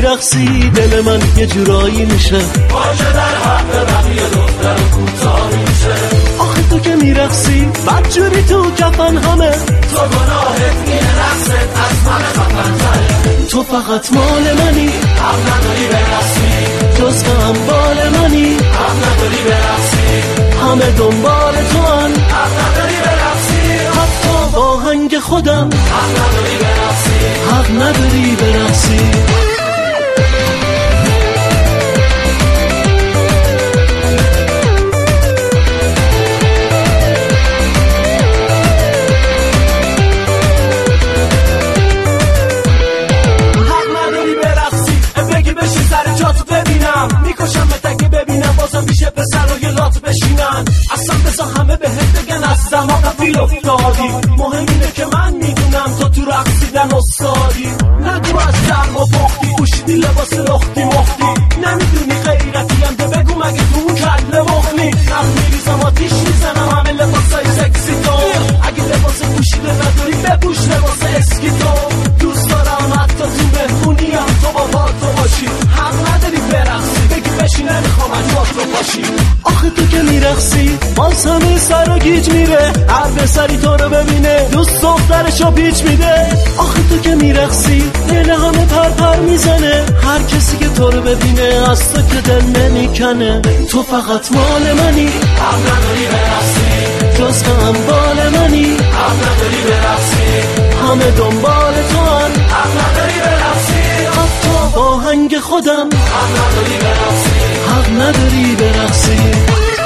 میرقصی دل من یه جورایی میشه باشه در حق بقیه دختر کوتاه میشه. آخه تو که میرقصی بدجوری تو کفن همه، تو گناهت اینه رقصت از من خفن‌تره. تو فقط مال منی حق نداری برقصی، جز هم بال منی حق نداری برقصی، همه دنبال تو هن حق نداری برقصی، حتی با آهنگ خودم حق نداری برقصی. حق نداری برقصی. میکشم تکی ببینم بازم میشه پسر و یه لات بشینن. اصلا بزا همه بهت بگن از دماغ فیل افتادی. مهم اینه که من میدونم تو تو رقصیدن استادی. نگو از درم و پختی پوشیدی لباس لختی مختی. نمیدونی غیرتی هم ده بگو مگه تو اون کله مخلی. نم میریزم آتیش میزنم همه لباسای سکسی تو. اگه لباس پوشیده نداری بپوش لباس اسکی تو. دوست دارم حتی تو مهمونی هم تو با تو باشی. حق نداری برقصی بگی بشی نمیخوام از تو باشی. آخه تو که میرقصی باز همه سر و گیج میره، هر پسری تو رو ببینه دوست دخترشو پیچ میده. آخه تو که میرقصی دل همه پر میزنه، هر کسی که تو رو ببینه از تو که دل نمیکنه. تو فقط مال منی حق نداری برقصی، جز هم بال منی حق نداری برقصی، همه دنبال تو هن حق نداری برقصی، حتی با آهنگ خودم حق نداری برقصی. حق نداری برقصی.